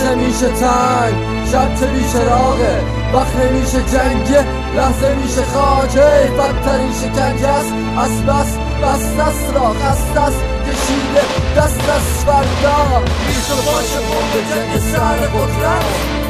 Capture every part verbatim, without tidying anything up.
میشه تنگ، شب چه بیچراغه، وقت نمیشه جنگه، لحظه میشه خاکه، بدترین شکنجه است از بس بست است را خست است کشیده دست از فردا. ریز و باش بمب جنگ سر قدرت،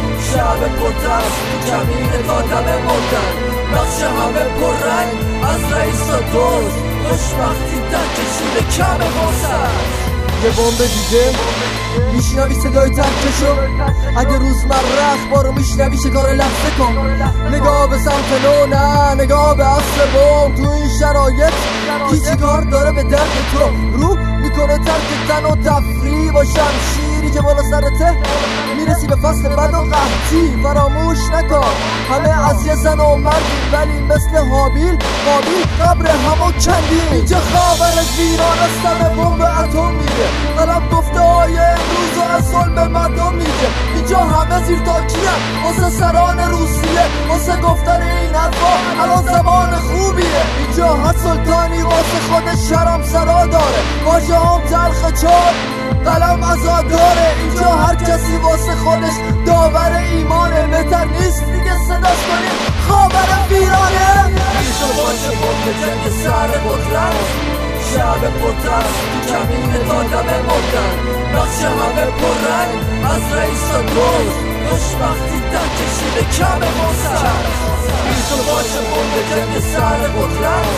شب پرترس کمین دادم مردن، نقش همه پررنگ از رئیس و دوست، خوشبختی در کشیده کم فرصت. یه بمب دیگه میشنوی صدای تکشو، اگه روزمره اخبارو میشنوی شکار لحظه کن، نگاه به سمت نو نه نگاه به اصل بوم. تو این شرایط کی چی کار داره به درد تو؟ رو میکنه ترک تن و تفریح با شمشیری که بالا سرته، میرسی به فصل بد و قحطی. فراموش نکن همه از یه زن و مردی، ولی مثل حابیل قابیل قبر همو کندی. اینجا خبر از ویران از سر بمب اتم میده، قلم گفته های امروز و از ظلم مردم میگه. اینجا همه زیر تاکیه واسه سران روسیه، واسه گفتن این حرفا الان زمان خوبیه. اینجا هر سلطانی واسه خودش شرم سرا داره، واژه هم تلخ چار قلم ازاداره. اینجا هر کسی واسه خودش داور ایمانه، بهتر نیست دیگه صداش کنیم خبر ویرانه. ریز و باشه بمب جنگ سر قدرت، شب پرترس کمین دادم مردن، نقش همه پررنگ از رئیس و دوست، خوشبختی در کشیده کم فرصت. ریز و باشه بمب جنگ سر قدرت،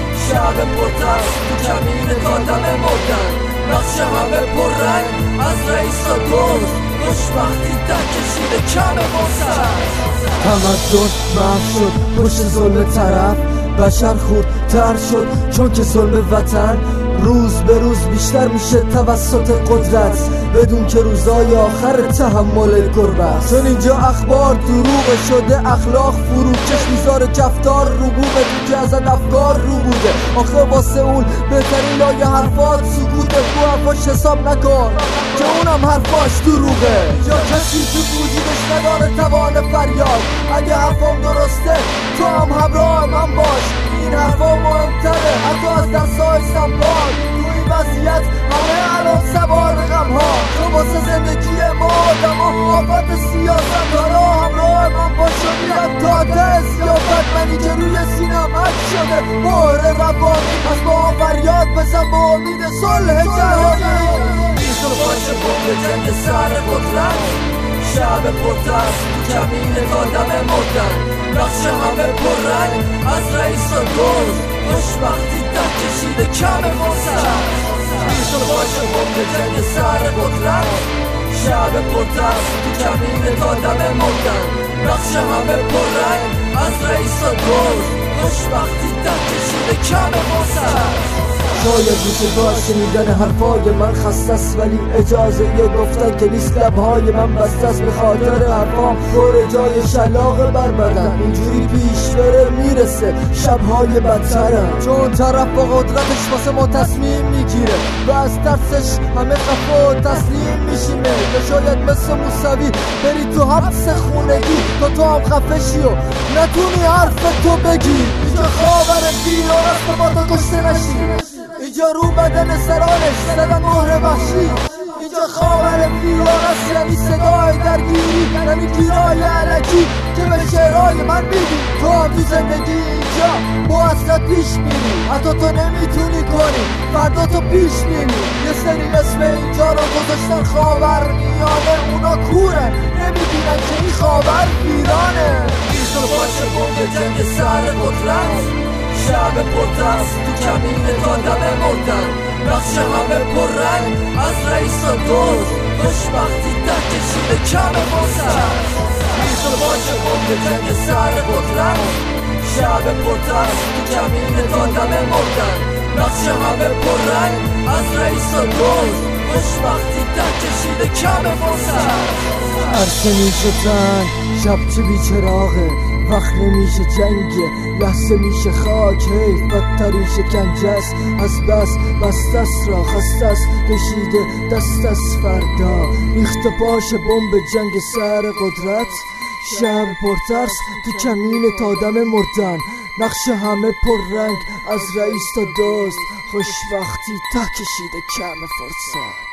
شب پرترس کمین دادم مردن، نقش همه پررنگ از رئیس و دوست، خوشبختی در کشیده کم فرصت. تمدن محو شد پشت ظلم طرف، بشر خوردتر شد چون که ظلم وطن روز به روز بیشتر میشه توسط قدرت، بدون که روزای آخر تحمل غربت. چون اینجا اخبار دروغ شده، اخلاق فروکش میذاره کفتار رو بومه، تو که ازت افکار رو بوده. آخه واسه اون بهترین لایه حرفات سکوته، تو حرفاش حساب نکن که اونم حرفاش دروغه. اینجا کسی تو وجودش نداره توان فریاد، اگه حرفام درسته تو هم همراه من باش. این حرفا مهمتره حتی از دستای سنبال، تو این وضعیت همه الان سوار غم ها. تو واسه زندگی ما آدم و آفت سیاست دارا همراه من باش و میرم تا ته سیافت. منی که روی سینم حک شده مهر روانی، از با هم فریاد بزن با امید صلح جهانی. ریز و باشه بمب جنگ سر قدرت، شب پرترس کمین دادم مردن، نقش همه پررنگ از رئیس و دوست، خوشبختی در کشیده کم فرصت. ریز و باشه بمب جنگ سر قدرت، شب پرترس کمین دادم مردن، نقش همه پررنگ از رئیس و دوست، خوشبختی در کشیده کم فرصت. شاید میشه باز شنیدن حرفای من خسته است، ولی اجازه یه گفتن که نیست لبهای من بسته است. به خاطر حرفام پر جای شلاق بر بدن، اینجوری پیش بره میرسه شبهای بدترم. چون طرف با قدرتش واسه ما تصمیم میگیره و از ترسش همه خفه و تسلیم میشیمه. یا شاید مثل موسوی بری تو حبس خونگی تا تو هم خفه شی و نتونی حرف تو بگی. اینجا خبر ویران است با تو کشته نشی، اینجا رو بدن سرانش زدن مهر وحشی. اینجا خبر ویران است یعنی صدای درگیری، یعنی گیرای علکی که به شعرهای من میگی. تو هم تو زندگی اینجا با اصلت پیش میری، حتی تو نمیتونی کنی فردا تو پیش میری. یه سری اسم اینجا رو گذاشتن خاور میانه، اونا کوره نمیبینن که این خاور ویرانه. ریز و باشه بمب جنگ سر قدرت، شب پرترس تو کمین دادم مردن، نقش همه پررنگ از رئیس و دوست، خوشبختی در کشیده کم فرصت. ریز و باشه بمب جنگ سر قدرت، شب پرترس تو کمین دادم مردن، نقش همه پررنگ از رئیس و دوست، خوشبختی در کشیده کم فرصت. عرصه میشه تنگ، شب چه بیچراغه، وقت نمیشه جنگه، لحظه میشه خاک. حیف بدترین شکنجه است از بس بست است را خسته است کشیده دست از فردا. ریخت پاش بمب جنگ سر قدرت، شب پرترس تو کمین تا دم مردن، نقش همه پر رنگ از رئیس تا دوست، خوشبختی تا کشیده کم فرصت.